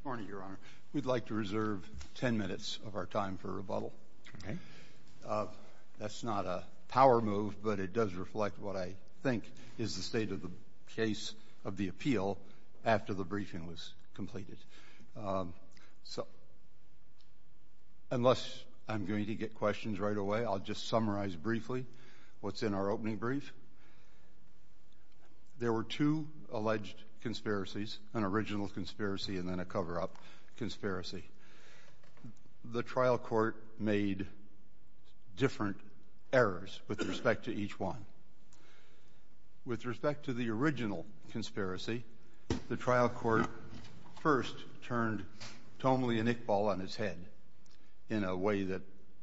Morning, Your Honor. We'd like to reserve 10 minutes of our time for rebuttal. Okay. That's not a power move, but it does reflect what I think is the state of the case of the appeal after the briefing was completed. So unless I'm going to get questions right away, I'll just summarize briefly what's in our opening brief. There were two alleged conspiracies, an original conspiracy and then a cover-up conspiracy. The trial court made different errors with respect to each one. With respect to the original conspiracy, the trial court first turned Twombly and Iqbal on its head in a way that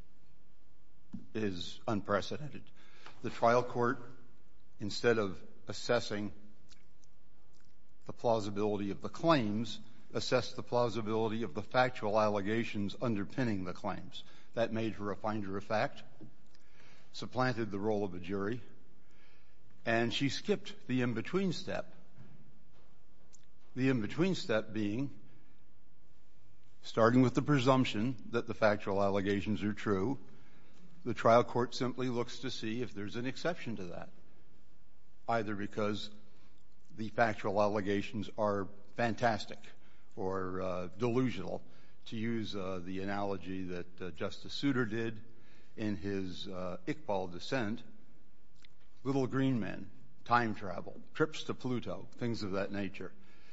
is unprecedented. The trial court, instead of assessing the plausibility of the claims, assessed the plausibility of the factual allegations underpinning the claims. That made her a finder of fact, supplanted the role of a jury, and she skipped the in-between step. The in-between step being, starting with the presumption that the factual allegations are true, the trial court simply looks to see if there's an exception to that, either because the factual allegations are fantastic or delusional, to use the analogy that Justice Souter did in his Iqbal dissent, little green men, time travel, trips to Pluto, things of that nature,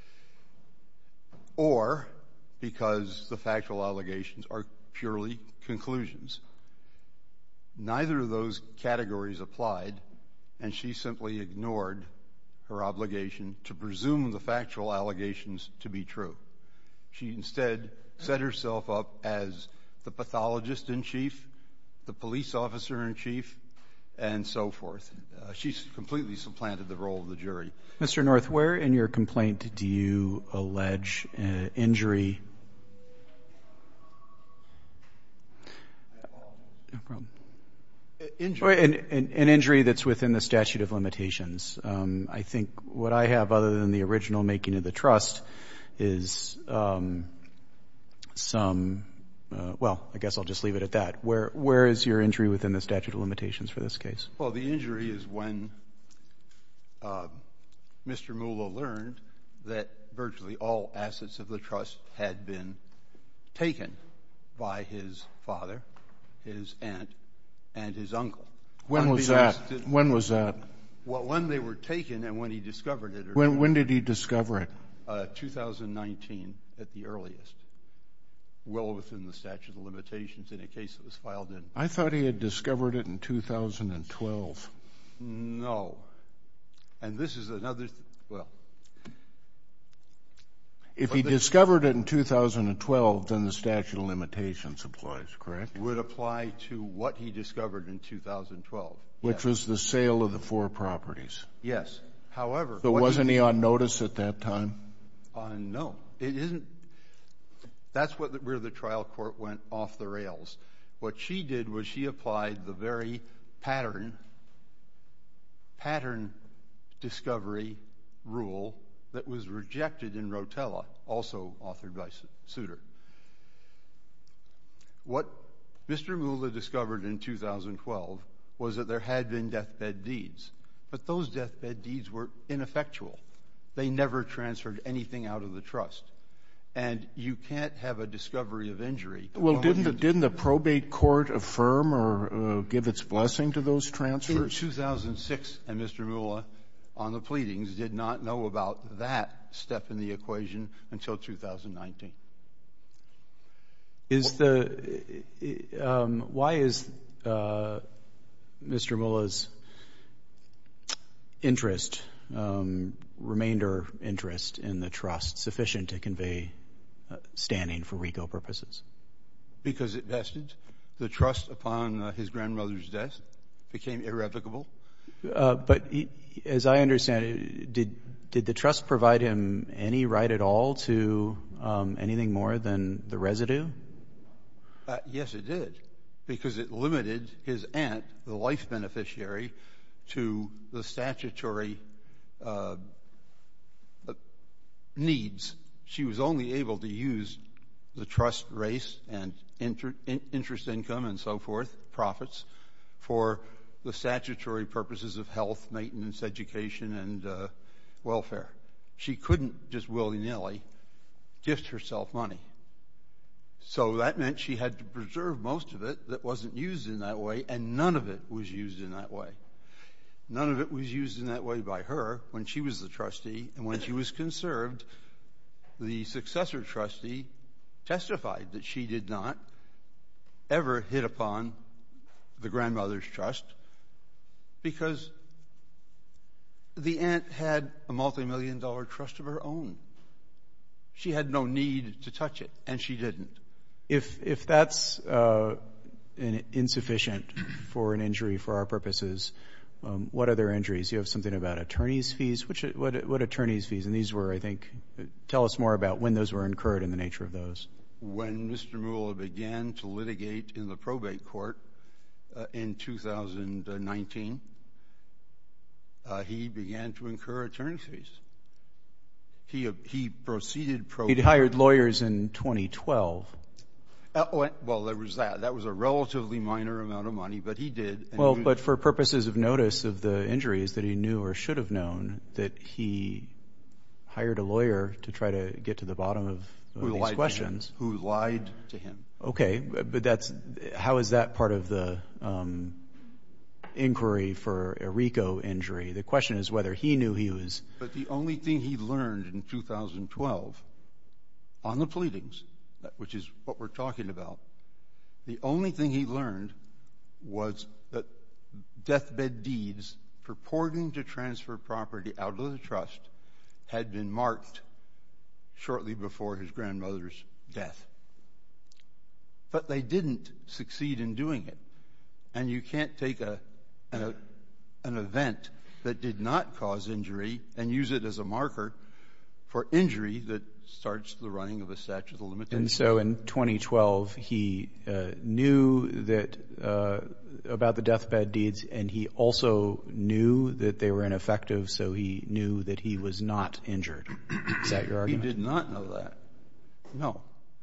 or because the factual allegations are purely conclusions. Neither of those categories applied, and she simply ignored her obligation to presume the factual allegations to be true. She instead set herself up as the pathologist-in-chief, the police officer-in-chief, and so forth. She's completely supplanted the role of the jury. Mr. North, where in your complaint do you allege injury? No problem. An injury that's within the statute of limitations. I think what I have, other than the original making of the trust, is I guess I'll just leave it at that. Where is your injury within the statute of limitations for this case? Well, the injury is when Mr. Mullah learned that virtually all assets of the trust had been taken by his father, his aunt, and his uncle. When was that? When was that? Well, when they were taken and when he discovered it. When did he discover it? 2019 at the earliest, well within the statute of limitations in a case that was filed in. I thought he had discovered it in 2012. No. And this is another, If he discovered it in 2012, then the statute of limitations applies, correct? Would apply to what he discovered in 2012. Which was the sale of the 4 properties. Yes. However. So wasn't he on notice at that time? No. It isn't. That's where the trial court went off the rails. What she did was she applied the very pattern discovery rule that was rejected in Rotella, also authored by Souter. What Mr. Mullah discovered in 2012 was that there had been deathbed deeds, but those deathbed deeds were ineffectual. They never transferred anything out of the trust. And you can't have a discovery of injury. Well, didn't the probate court affirm or give its blessing to those transfers? In 2006, and Mr. Mullah, on the pleadings, did not know about that step in the equation until 2019. Why is Mr. Mullah's interest, remainder interest in the trust, sufficient to convey standing for RICO purposes? Because it vested. The trust upon his grandmother's death became irrevocable. But as I understand it, did the trust provide him any right at all to anything more than the residue? Yes, it did, because it limited his aunt, the life beneficiary, to the statutory needs. she was only able to use the trust race and interest income and so forth, profits, for the statutory purposes of health, maintenance, education, and welfare. She couldn't just willy-nilly gift herself money. So that meant she had to preserve most of it that wasn't used in that way, and none of it was used in that way. None of it was used in that way by her when she was the trustee, and when she was conserved, the successor trustee testified that she did not ever hit upon the grandmother's trust because the aunt had a multi-million-dollar trust of her own. She had no need to touch it, and she didn't. If that's insufficient for an injury for our purposes, what other injuries? You have something about attorney's fees. What attorney's fees? And these were, I think, tell us more about when those were incurred and the nature of those. When Mr. Moolah began to litigate in the probate court in 2019, he began to incur attorney's fees. He proceeded He'd hired lawyers in 2012. Well, there was that. That was a relatively minor amount of money, but he did. Well, but for purposes of notice of the injuries that he knew or should have known, that he hired a lawyer to try to get to the bottom of these questions. Who lied to him. Okay, but how is that part of the inquiry for a RICO injury? The question is whether he knew he was... But the only thing he learned in 2012 on the pleadings, which is what we're talking about, the only thing he learned was that deathbed deeds purporting to transfer property out of the trust had been marked shortly before his grandmother's death. But they didn't succeed in doing it. And you can't take an event that did not cause injury and use it as a marker for injury that starts the running of a statute of limitations. And so in 2012, he knew that about the deathbed deeds, and he also knew that they were ineffective, so he knew that he was not injured. Is that your argument? He did not know that. No.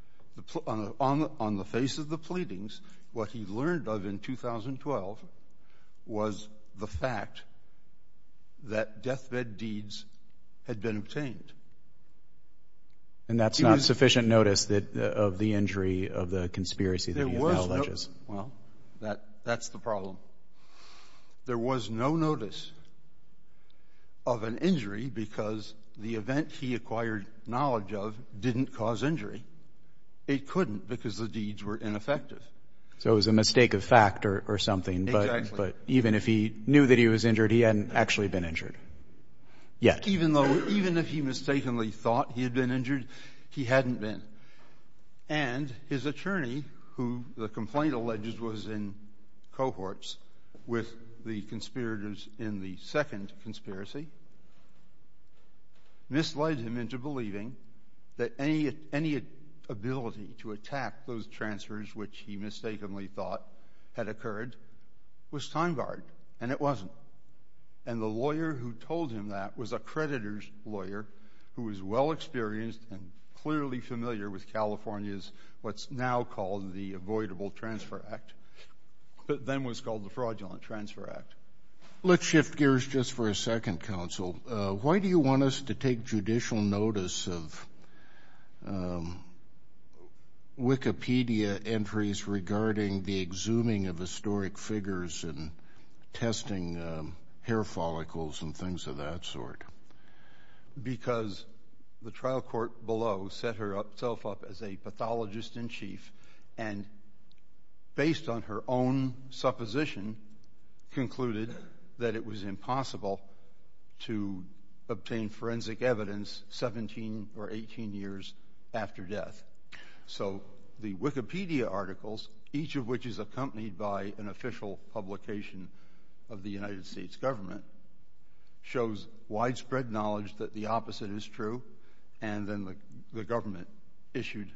On the face of the pleadings, what he learned of in 2012 was the fact that deathbed deeds had been obtained. And that's not sufficient notice of the injury of the conspiracy that he now alleges. Well, that's the problem. There was no notice of an injury because the event he acquired knowledge of didn't cause injury. It couldn't because the deeds were ineffective. So it was a mistake of fact or something. Exactly. But even if he knew that he was injured, he hadn't actually been injured yet. Even if he mistakenly thought he had been injured, he hadn't been. And his attorney, who the complaint alleges was in cohorts with the conspirators in the second conspiracy, misled him into believing that any ability to attack those transfers, which he mistakenly thought had occurred, was time-barred, and it wasn't. And the lawyer who told him that was a creditor's lawyer who was well-experienced and clearly familiar with California's what's now called the Avoidable Transfer Act, but then was called the Fraudulent Transfer Act. Let's shift gears just for a second, counsel. Why do you want us to take judicial notice of Wikipedia entries regarding the exhuming of historic figures and testing hair follicles and things of that sort? Because the trial court below set herself up as a pathologist-in-chief and, based on her own supposition, concluded that it was impossible to obtain forensic evidence 17 or 18 years after death. So the Wikipedia articles, each of which is accompanied by an official publication of the United States government, shows widespread knowledge that the opposite is true, and then the government issued.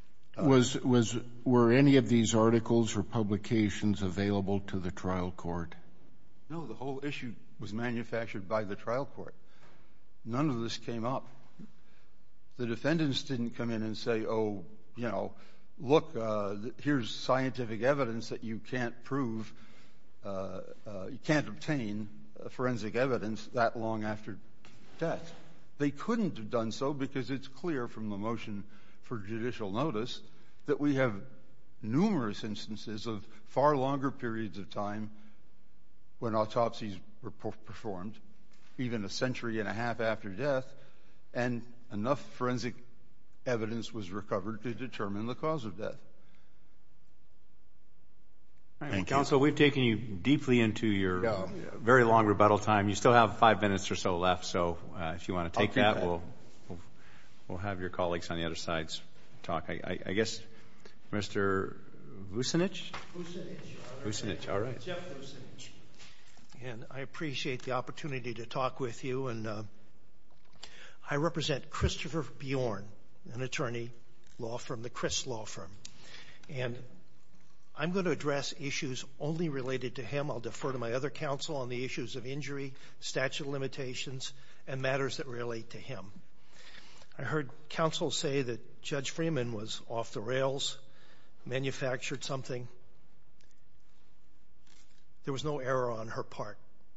Were any of these articles or publications available to the trial court? No, the whole issue was manufactured by the trial court. None of this came up. The defendants didn't come in and say, oh, you know, look, here's scientific evidence that you can't prove, you can't obtain forensic evidence that long after death. They couldn't have done so because it's clear from the motion for judicial notice that we have numerous instances of far longer periods of time when autopsies were performed, even a century and a half after death, and enough forensic evidence was recovered to determine the cause of death. Thank you. Counsel, we've taken you deeply into your very long rebuttal time. You still have 5 minutes or so left, so if you want to take that, we'll have your colleagues on the other sides talk. I guess Mr. Vucinich? Vucinich, all right. Jeff Vucinich. And I appreciate the opportunity to talk with you. And I represent Christopher Bjorn, an attorney, law firm, the Chris Law Firm. And I'm going to address issues only related to him. I'll defer to my other counsel on the issues of injury, statute of limitations, and matters that relate to him. I heard counsel say that Judge Freeman was off the rails, manufactured something. There was no error on her part.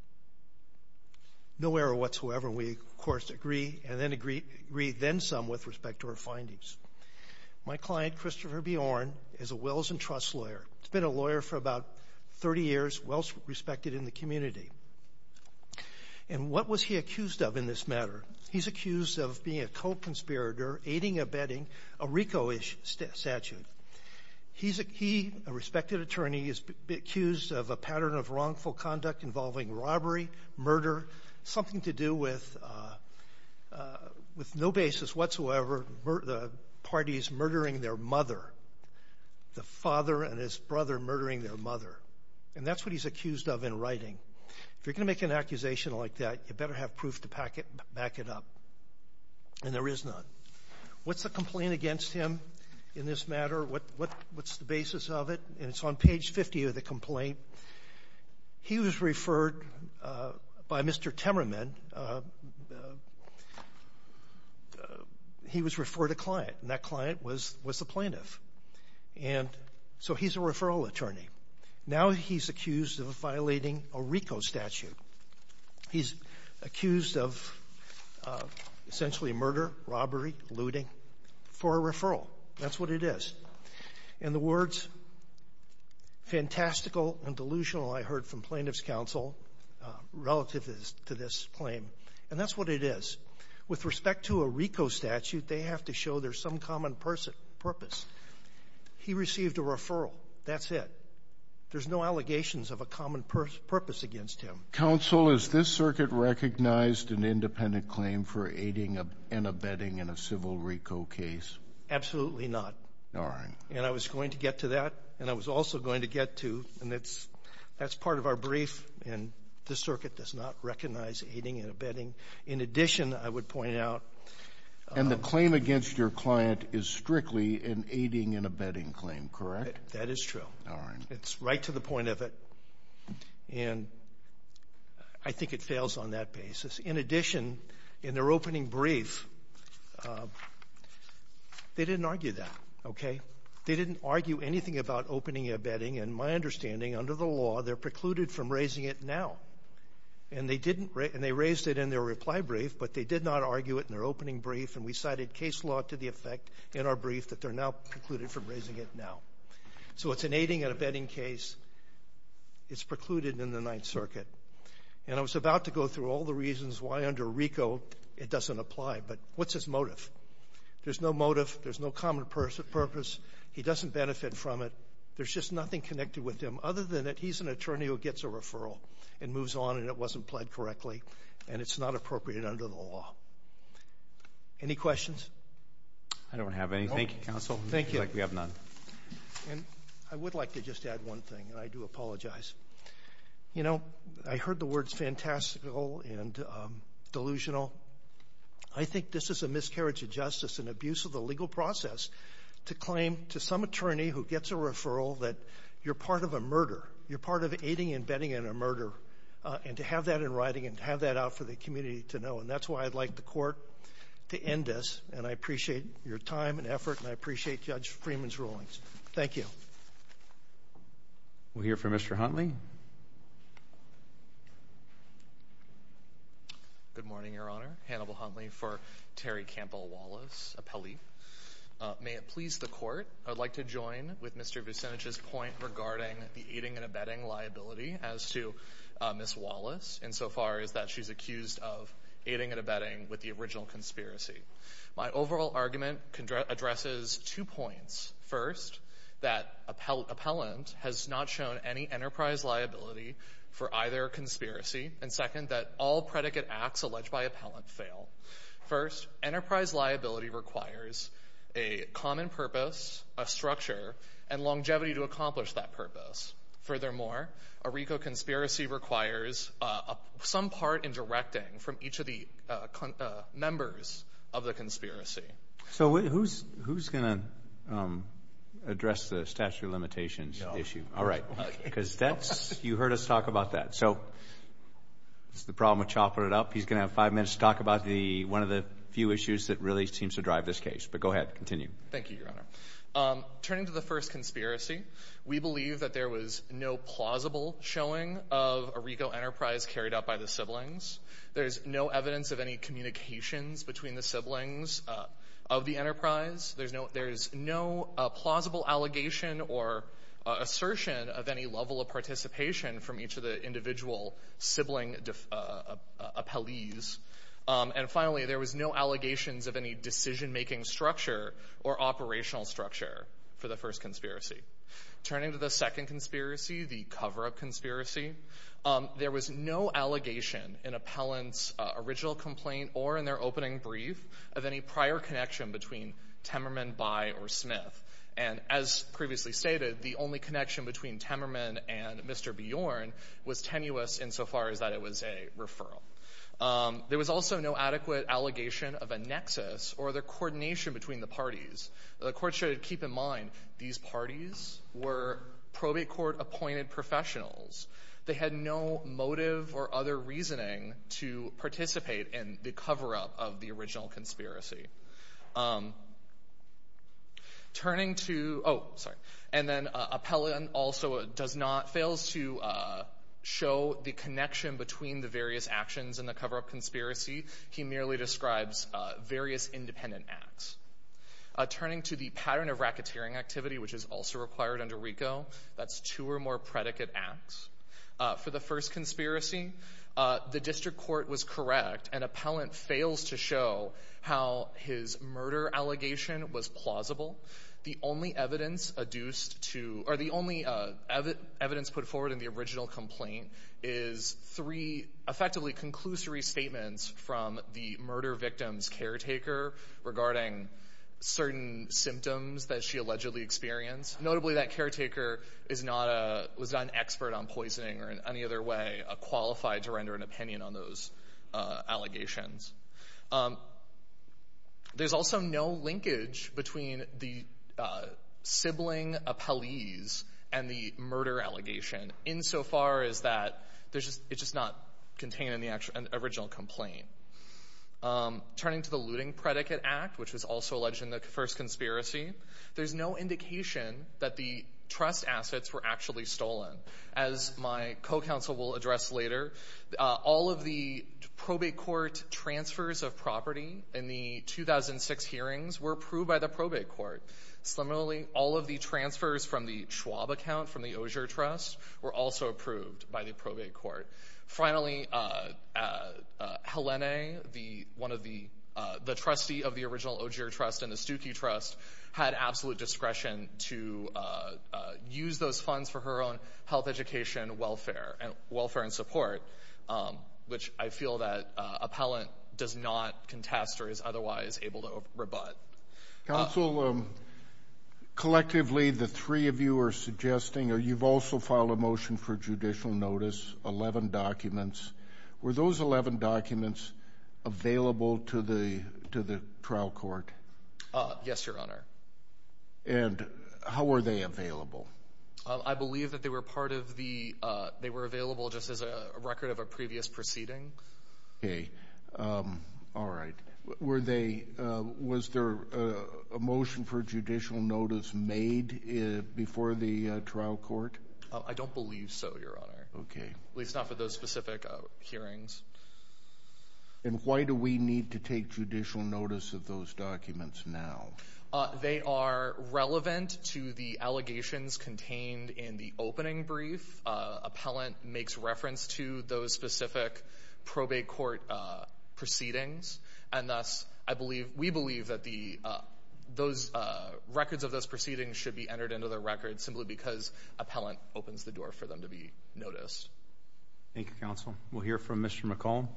No error whatsoever. We, of course, agree, and then agree then some with respect to her findings. My client, Christopher Bjorn, is a wills and trust lawyer. He's been a lawyer for about 30 years, well respected in the community. And what was he accused of in this matter? He's accused of being a co-conspirator, aiding, abetting a RICO-ish statute. He, a respected attorney, is accused of a pattern of wrongful conduct involving robbery, murder, something to do with no basis whatsoever, the parties murdering their mother, the father and his brother murdering their mother. And that's what he's accused of in writing. If you're going to make an accusation like that, you better have proof to back it up. And there is none. What's the complaint against him in this matter? What's the basis of it? And it's on page 50 of the complaint. He was referred by Mr. Temmerman. He was referred a client, and that client was the plaintiff. And so he's a referral attorney. Now he's accused of violating a RICO statute. He's accused of essentially murder, robbery, looting for a referral. That's what it is. And the words fantastical and delusional I heard from plaintiff's counsel relative to this claim. And that's what it is. With respect to a RICO statute, they have to show there's some common purpose. He received a referral. That's it. There's no allegations of a common purpose against him. Counsel, has this circuit recognized an independent claim for aiding and abetting in a civil RICO case? Absolutely not. All right. And I was going to get to that, and I was also going to get to, and that's part of our brief, and this circuit does not recognize aiding and abetting. In addition, I would point out and the claim against your client is strictly an aiding and abetting claim, correct? That is true. All right. It's right to the point of it. And I think it fails on that basis. In addition, in their opening brief, they didn't argue that, okay? They didn't argue anything about opening and abetting, and my understanding, under the law, they're precluded from raising it now. And they raised it in their reply brief, but they did not argue it in their opening brief, and we cited case law to the effect in our brief that they're now precluded from raising it now. So it's an aiding and abetting case. It's precluded in the Ninth Circuit. And I was about to go through all the reasons why under RICO it doesn't apply, but what's his motive? There's no motive. There's no common purpose. He doesn't benefit from it. There's just nothing connected with him other than that he's an attorney who gets a referral and moves on, and it wasn't pled correctly, and it's not appropriate under the law. Any questions? I don't have any. Thank you, counsel. Thank you. Like we have none. And I would like to just add one thing, and I do apologize. You know, I heard the words fantastical and delusional. I think this is a miscarriage of justice and abuse of the legal process to claim to some attorney who gets a referral that you're part of a murder, you're part of aiding and abetting in a murder, and to have that in writing and have that out for the community to know. And that's why I'd like the court to end this, and I appreciate your time and effort, and I appreciate Judge Freeman's rulings. Thank you. We'll hear from Mr. Huntley. Good morning, Your Honor. Hannibal Huntley for Terry Campbell-Wallace, appellee. May it please the Court, I would like to join with Mr. Vucinich's point regarding the aiding and abetting liability as to Ms. Wallace, insofar as that she's accused of aiding and abetting with the original conspiracy. My overall argument addresses 2 points. First, that appellant has not shown any enterprise liability for either conspiracy, and second, that all predicate acts alleged by appellant fail. First, enterprise liability requires a common purpose, a structure, and longevity to accomplish that purpose. Furthermore, a RICO conspiracy requires some part in directing from each of the members of the conspiracy. So who's going to address the statute of limitations issue? All right, because you heard us talk about that. So this is the problem with chopping it up. He's going to have 5 minutes to talk about one of the few issues that really seems to drive this case. But go ahead, continue. Thank you, Your Honor. Turning to the first conspiracy, we believe that there was no plausible showing of a RICO enterprise carried out by the siblings. There's no evidence of any communications between the siblings of the enterprise. There's no plausible allegation or assertion of any level of participation from each of the individual sibling appellees. And finally, there was no allegations of any decision-making structure or operational structure for the first conspiracy. Turning to the second conspiracy, the cover-up conspiracy, there was no allegation in appellant's original complaint or in their opening brief of any prior connection between Temmerman, Bai, or Smith. And as previously stated, the only connection between Temmerman and Mr. Bjorn was tenuous insofar as that it was a referral. There was also no adequate allegation of a nexus or the coordination between the parties. The Court should keep in mind these parties were probate court-appointed professionals. They had no motive or other reasoning to participate in the cover-up of the original conspiracy. Turning to and then appellant also fails to show the connection between the various actions in the cover-up conspiracy. He merely describes various independent acts. Turning to the pattern of racketeering activity, which is also required under RICO, that's 2 or more predicate acts. For the first conspiracy, the district court was correct, and appellant fails to show how his murder allegation was plausible. The only evidence evidence put forward in the original complaint is 3 effectively conclusory statements from the murder victim's caretaker regarding certain symptoms that she allegedly experienced. Notably, that caretaker was not an expert on poisoning or in any other way qualified to render an opinion on those allegations. There's also no linkage between the sibling appellees and the murder allegation, insofar as that it's just not contained in the original complaint. Turning to the looting predicate act, which was also alleged in the first conspiracy, there's no indication that the trust assets were actually stolen. As my co-counsel will address later, all of the probate court transfers of property in the 2006 hearings were approved by the probate court. Similarly, all of the transfers from the Schwab account from the Osier Trust were also approved by the probate court. Finally, Helene, the trustee of the original Osier Trust and the Stuckey Trust, had absolute discretion to use those funds for her own health, education, welfare and support, which I feel that appellant does not contest or is otherwise able to rebut. Counsel, collectively, the 3 of you are suggesting, or you've also filed a motion for judicial notice, 11 documents. Were those 11 documents available to the trial court? Yes, Your Honor. And how were they available? I believe that they were part of they were available just as a record of a previous proceeding. Okay. All right. Was there a motion for judicial notice made before the trial court? I don't believe so, Your Honor. Okay. At least not for those specific hearings. And why do we need to take judicial notice of those documents now? They are relevant to the allegations contained in the opening brief. Appellant makes reference to those specific probate court proceedings, and thus we believe that those records of those proceedings should be entered into the record simply because appellant opens the door for them to be noticed. Thank you, counsel. We'll hear from Mr. McCollum.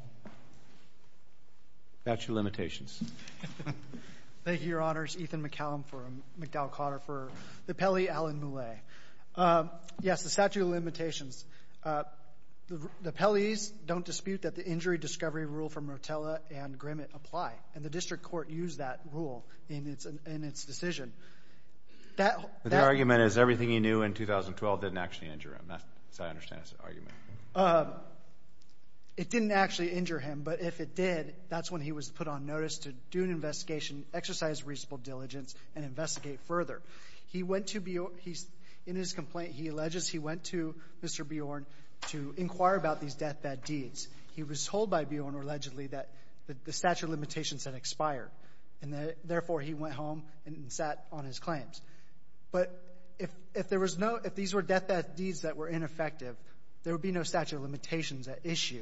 Statute of limitations. Thank you, Your Honors. Ethan McCallum for McDowell Cotter for the appellee Alan Moulet. Yes, the statute of limitations. The appellees don't dispute that the injury discovery rule from Rotella and Grimmett apply, and the district court used that rule in its decision. But their argument is everything he knew in 2012 didn't actually injure him. That's how I understand his argument. It didn't actually injure him, but if it did, that's when he was put on notice to do an investigation, exercise reasonable diligence, and investigate further. He went to in his complaint, he alleges he went to Mr. Bjorn to inquire about these deathbed deeds. He was told by Bjorn, allegedly, that the statute of limitations had expired, and therefore he went home and sat on his claims. But if these were deathbed deeds that were ineffective, there would be no statute of limitations at issue.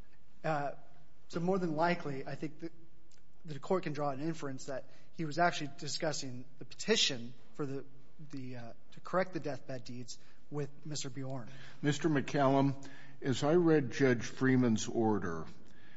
So more than likely, I think the court can draw an inference that he was actually discussing the petition for to correct the deathbed deeds with Mr. Bjorn. Mr. McCallum, as I read Judge Freeman's order,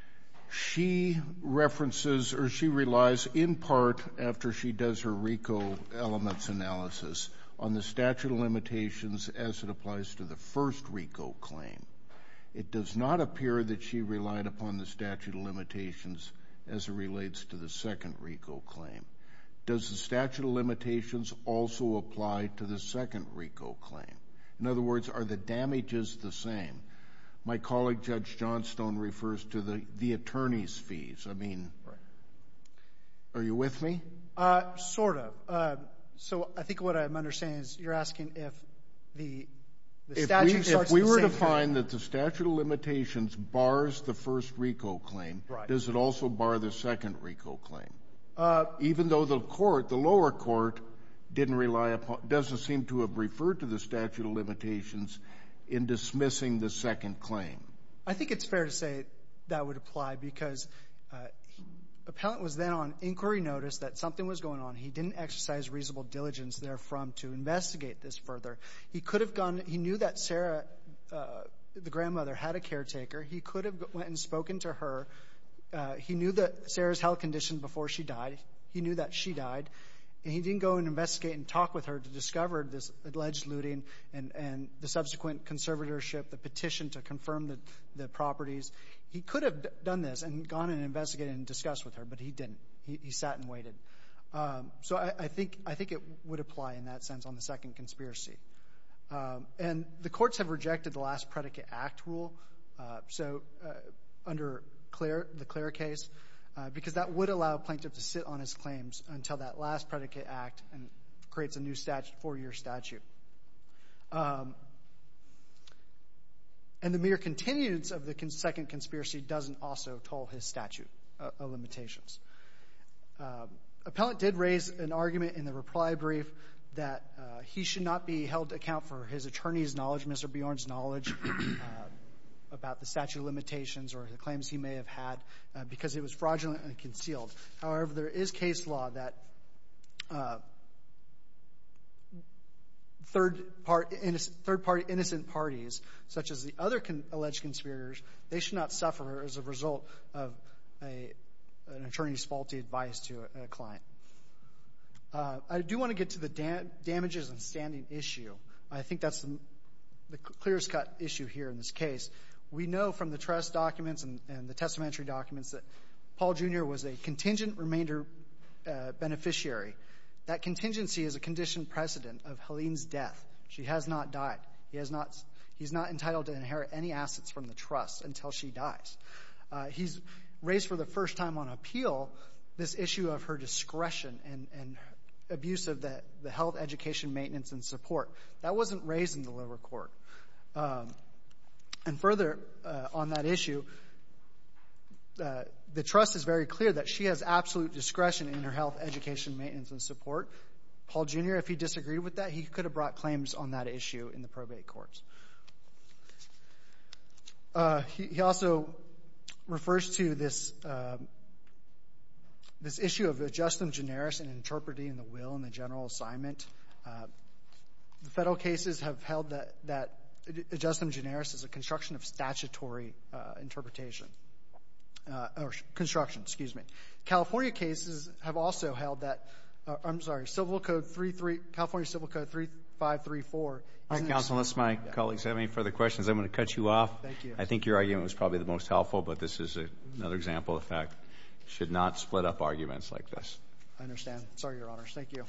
she references or she relies in part after she does her RICO elements analysis on the statute of limitations as it applies to the first RICO claim. It does not appear that she relied upon the statute of limitations as it relates to the second RICO claim. Does the statute of limitations also apply to the second RICO claim? In other words, are the damages the same? My colleague, Judge Johnstone, refers to the attorney's fees. I mean, are you with me? Sort of. So I think what I'm understanding is you're asking if the statute starts If we the were same to find that the statute of limitations bars the first RICO claim, does it also bar the second RICO claim? Even though the lower court, doesn't seem to have referred to the statute of limitations in dismissing the second claim. I think it's fair to say that would apply because appellant was then on inquiry notice that something was going on. He didn't exercise reasonable diligence therefrom to investigate this further. He could have gone, he knew that Sarah, the grandmother, had a caretaker. He could have went and spoken to her. He knew that Sarah's health condition before she died. He knew that she died. And he didn't go and investigate and talk with her to discover this alleged looting and the subsequent conservatorship, the petition to confirm the properties. He could have done this and gone and investigated and discussed with her, but he didn't. He sat and waited. So I think it would apply in that sense on the second conspiracy. And the courts have rejected the last predicate act rule. So under the Clare case, because that would allow a plaintiff to sit on his claims until that last predicate act and creates a new statute, 4-year statute. And the mere continuance of the second conspiracy doesn't also toll his statute of limitations. Appellant did raise an argument in the reply brief that he should not be held to account for his attorney's knowledge, Mr. Bjorn's knowledge, about the statute of limitations or the claims he may have had because it was fraudulently concealed. However, there is case law that third-party innocent parties, such as the other alleged conspirators, they should not suffer as a result of an attorney's faulty advice to a client. I do want to get to the damages and standing issue. I think that's the clearest-cut issue here in this case. We know from the trust documents and the testamentary documents that Paul Jr. was a contingent remainder beneficiary. That contingency is a conditioned precedent of Helene's death. She has not died. He's not entitled to inherit any assets from the trust until she dies. He's raised for the first time on appeal this issue of her discretion and abuse of the health, education, maintenance, and support. That wasn't raised in the lower court. And further, on that issue, the trust is very clear that she has absolute discretion in her health, education, maintenance, and support. Paul Jr., if he disagreed with that, he could have brought claims on that issue in the probate courts. He also refers to this issue of adjustum generis and interpreting the will and the general assignment. The federal cases have held that adjustum generis is a construction of statutory interpretation. Or construction, excuse me. California cases have also held that, Civil Code California Civil Code 3534. All right, counsel, unless my colleagues have any further questions, I'm going to cut you off. Thank you. I think your argument was probably the most helpful, but this is another example of the fact should not split up arguments like this. I understand. Sorry, Your Honors. Thank you.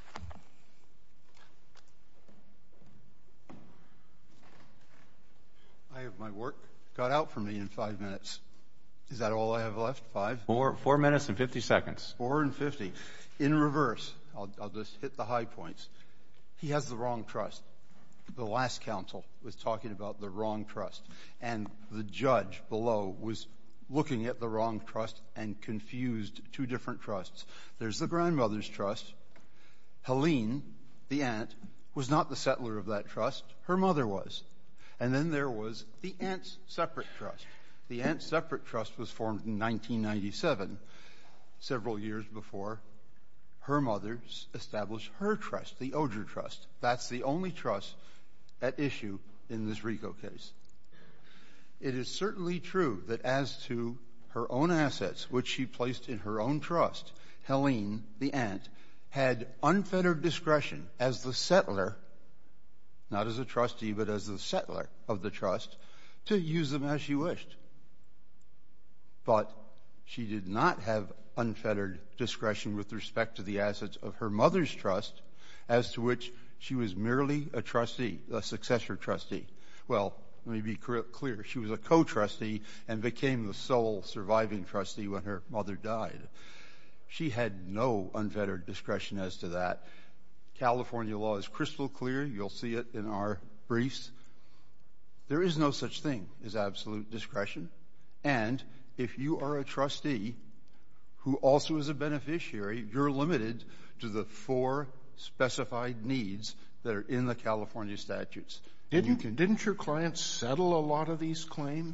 I have my work cut out for me in 5 minutes. Is that all I have left? 5? 4 minutes and 50 seconds. 4 and 50. In reverse, I'll just hit the high points. He has the wrong trust. The last counsel was talking about the wrong trust, and the judge below was looking at the wrong trust and confused 2 different trusts. There's the grandmother's trust. Helene, the aunt, was not the settler of that trust. Her mother was. And then there was the aunt's separate trust. The aunt's separate trust was formed in 1997, several years before her mother established her trust, the Oger Trust. That's the only trust at issue in this RICO case. It is certainly true that as to her own assets, which she placed in her own trust, Helene, the aunt, had unfettered discretion as the settler, not as a trustee, but as the settler of the trust, to use them as she wished. But she did not have unfettered discretion with respect to the assets of her mother's trust, as to which she was merely a trustee, a successor trustee. Well, let me be clear. She was a co-trustee and became the sole surviving trustee when her mother died. She had no unfettered discretion as to that. California law is crystal clear. You'll see it in our briefs. There is no such thing as absolute discretion. And if you are a trustee who also is a beneficiary, you're limited to the 4 specified needs that are in the California statutes. Didn't your client settle a lot of these claims?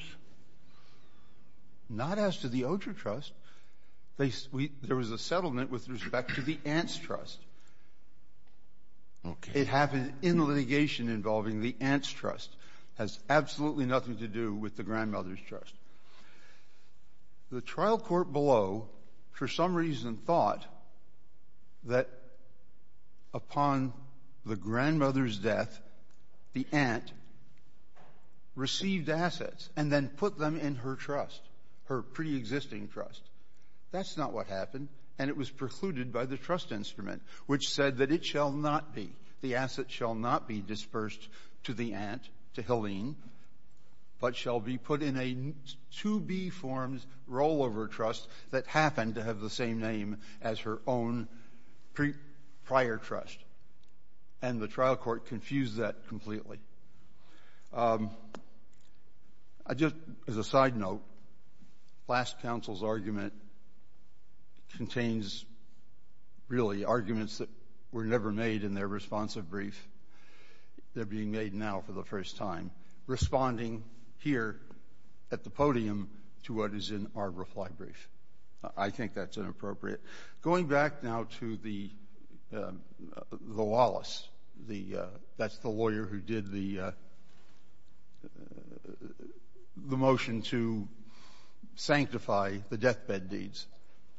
Not as to the Oger Trust. There was a settlement with respect to the aunt's trust. Okay. It happened in litigation involving the aunt's trust. Has absolutely nothing to do with the grandmother's trust. The trial court below, for some reason, thought that upon the grandmother's death, the aunt received assets and then put them in her trust, her pre-existing trust. That's not what happened, and it was precluded by the trust instrument, which said that it shall not be, the asset shall not be dispersed to the aunt, to Helene, but shall be put in a to-be-formed rollover trust that happened to have the same name as her own prior trust. And the trial court confused that completely. Just as a side note, last counsel's argument contains really arguments that were never made in their responsive brief. They're being made now for the first time, responding here at the podium to what is in our reply brief. I think that's inappropriate. Going back now to the Wallace, that's the lawyer who did the motion to sanctify the deathbed deeds.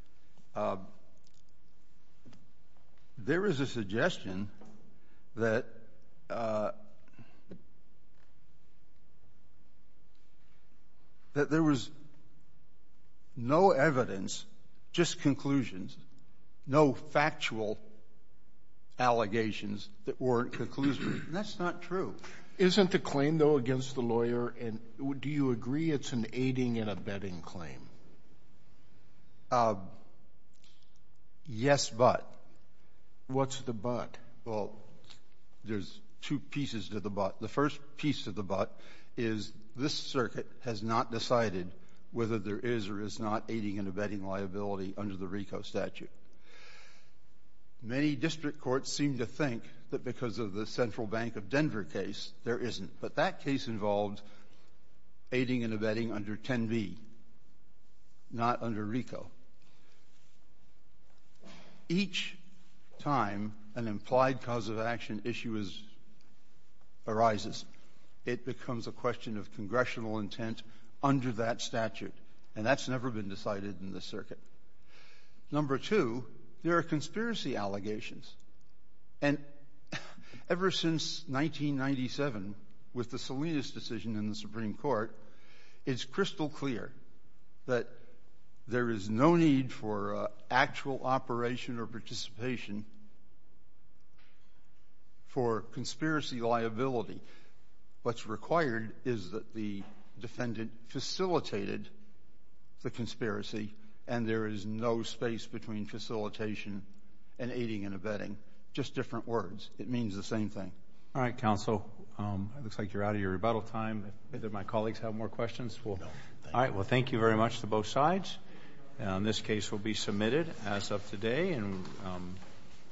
There is a suggestion that there was no evidence, just conclusions, no factual allegations that weren't conclusory. And that's not true. Isn't the claim, though, against the lawyer, and do you agree it's an aiding and abetting claim? Yes, but. What's the but? Well, there's two pieces to the but. The first piece of the but is this circuit has not decided whether there is or is not aiding and abetting liability under the RICO statute. Many district courts seem to think that because of the Central Bank of Denver case, there isn't. But that case involved aiding and abetting under 10b, not under RICO. Each time an implied cause of action issue arises, it becomes a question of congressional intent under that statute, and that's never been decided in this circuit. Number two, there are conspiracy allegations. And ever since 1997, with the Salinas decision in the Supreme Court, it's crystal clear that there is no need for actual operation or participation for conspiracy liability. What's required is that the defendant facilitated the conspiracy, and there is no space between facilitation and aiding and abetting. Just different words. It means the same thing. All right, counsel. It looks like you're out of your rebuttal time. If either of my colleagues have more questions, all right. Well, thank you very much to both sides. This case will be submitted as of today, and